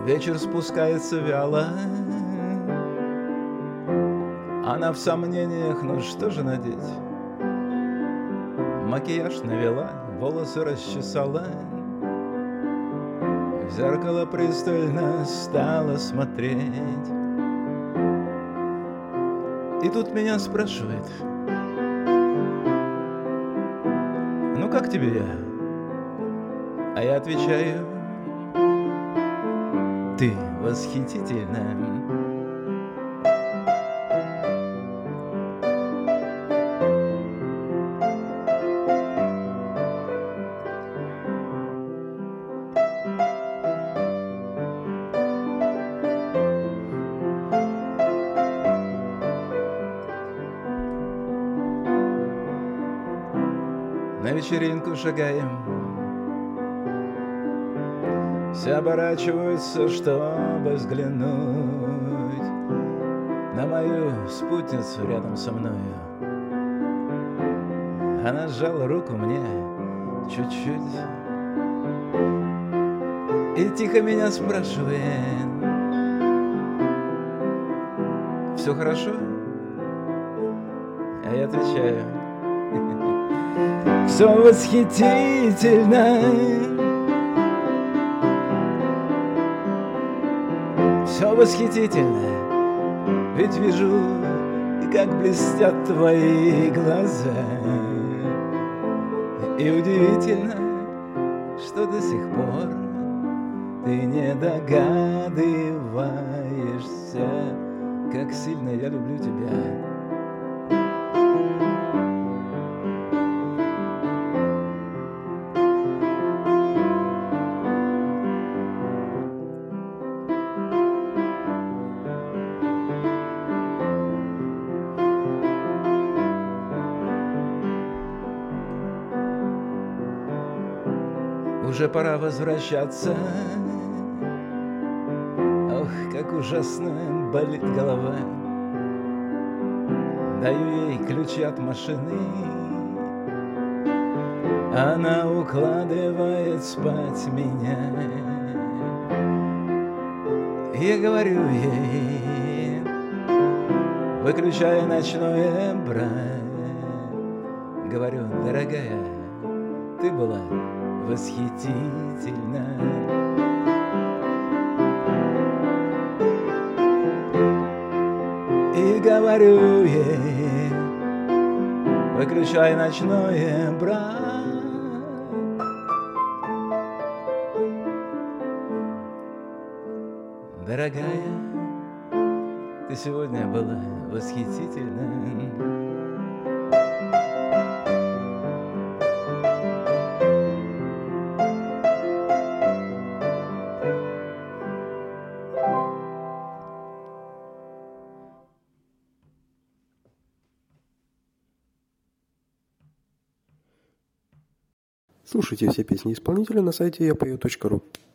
Вечер спускается вяло, она в сомнениях, ну что же надеть? Макияж навела, волосы расчесала, в зеркало пристально стала смотреть. И тут меня спрашивает: ну как тебе я? А я отвечаю: ты восхитительна. На вечеринку шагаем, все оборачиваются, чтобы взглянуть на мою спутницу рядом со мною. Она сжала руку мне чуть-чуть и тихо меня спрашивает: все хорошо? А я отвечаю: все восхитительно, все восхитительно, ведь вижу, как блестят твои глаза. И удивительно, что до сих пор ты не догадываешься, как сильно я люблю тебя. Уже пора возвращаться. Ох, как ужасно болит голова. Даю ей ключи от машины, она укладывает спать меня. Я говорю ей, выключая ночное бра, говорю: дорогая, ты была восхитительно. И говорю ей, выключай ночное бра, дорогая, ты сегодня была восхитительна. Слушайте все песни исполнителя на сайте yapою.ru.